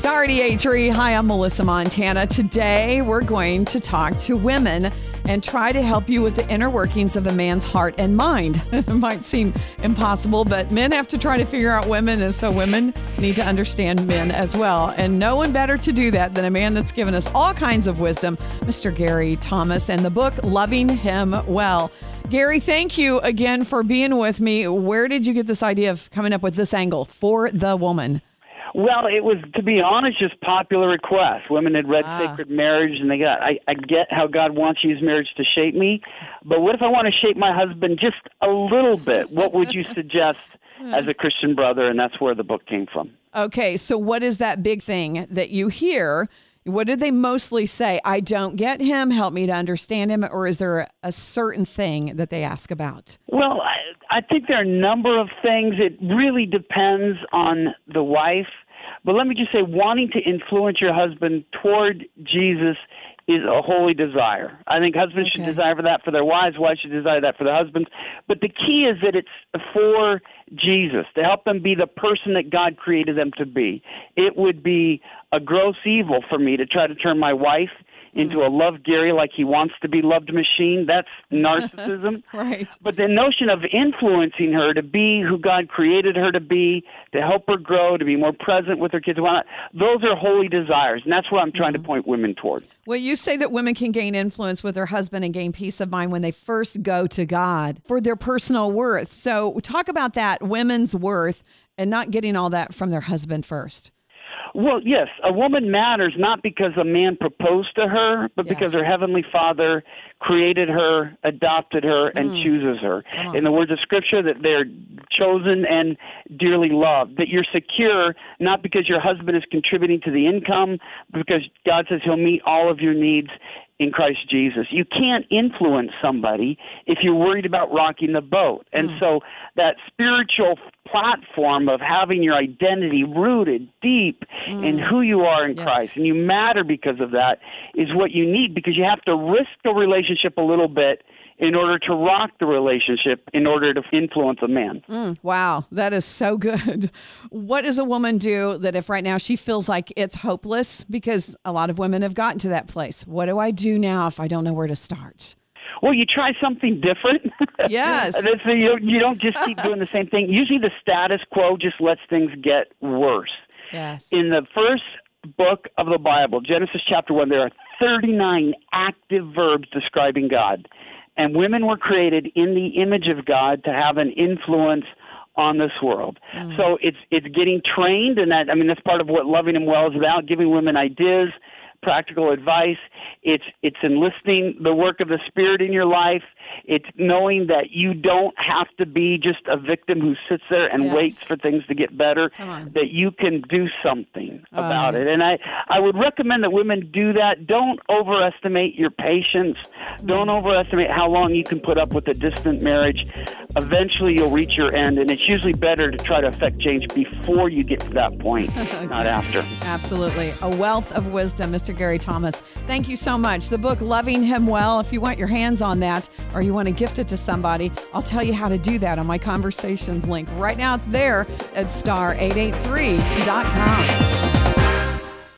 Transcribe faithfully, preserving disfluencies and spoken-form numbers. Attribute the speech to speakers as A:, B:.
A: Star eighty-eight point three. Hi, I'm Melissa Montana. Today, we're going to talk to women and try to help you with the inner workings of a man's heart and mind. It might seem impossible, but men have to try to figure out women, and so women need to understand men as well. And no one better to do that than a man that's given us all kinds of wisdom, Mister Gary Thomas, and the book, Loving Him Well. Gary, thank you again for being with me. Where did you get this idea of coming up with this angle for the woman?
B: Well, it was, to be honest, just popular request. Women had read
A: Ah.
B: Sacred Marriage, and they got, I, I get how God wants to use marriage to shape me, but what if I want to shape my husband just a little bit? What would you suggest as a Christian brother? And that's where the book came from.
A: Okay, so what is that big thing that you hear? What did they mostly say? I don't get him, help me to understand him, or is there a certain thing that they ask about?
B: Well, I, I think there are a number of things. It really depends on the wife. But let me just say, wanting to influence your husband toward Jesus is a holy desire. I think husbands
A: Okay.
B: should desire for that for their wives, wives should desire that for their husbands. But the key is that it's for Jesus, to help them be the person that God created them to be. It would be a gross evil for me to try to turn my wife into a love Gary like he wants to be loved machine. That's narcissism.
A: Right.
B: But the notion of influencing her to be who God created her to be, to help her grow, to be more present with her kids, whatnot, those are holy desires, and that's what I'm trying
A: Mm-hmm.
B: to point women toward.
A: Well, you say that women can gain influence with their husband and gain peace of mind when they first go to God for their personal worth. So talk about that, women's worth, and not getting all that from their husband first.
B: Well, yes, a woman matters not because a man proposed to her, but
A: Yes.
B: because her heavenly Father created her, adopted her, and
A: Mm.
B: chooses her.
A: Come on.
B: In the words of Scripture, that they're chosen and dearly loved, that you're secure not because your husband is contributing to the income, but because God says he'll meet all of your needs in Christ Jesus. You can't influence somebody if you're worried about rocking the boat. And
A: Mm.
B: so that spiritual platform of having your identity rooted deep in who you are in
A: Yes.
B: Christ, and you matter because of that, is what you need, because you have to risk the relationship a little bit in order to rock the relationship, in order to influence a man.
A: Mm, wow, that is so good. What does a woman do that if right now she feels like it's hopeless? Because a lot of women have gotten to that place. What do I do now if I don't know where to start?
B: Well, you try something different.
A: Yes.
B: And it's- you, you don't just keep doing the same thing. Usually the status quo just lets things get worse.
A: Yes.
B: In the first book of the Bible, Genesis chapter one, there are thirty-nine active verbs describing God. And women were created in the image of God to have an influence on this world.
A: Mm.
B: So it's it's getting trained, and that I mean that's part of what Loving Him Well is about, giving women ideas, practical advice. It's it's enlisting the work of the Spirit in your life. It's knowing that you don't have to be just a victim who sits there and
A: Yes.
B: waits for things to get better,
A: Come on.
B: that you can do something about
A: Uh.
B: it. And I, I would recommend that women do that. Don't overestimate your patience. Don't overestimate how long you can put up with a distant marriage. Eventually you'll reach your end, and it's usually better to try to affect change before you get to that point, not after.
A: Absolutely. A wealth of wisdom, Mister Gary Thomas. Thank you so much. The book, Loving Him Well, if you want your hands on that or you want to gift it to somebody, I'll tell you how to do that on my Conversations link. Right now it's there at star eight eight three dot com.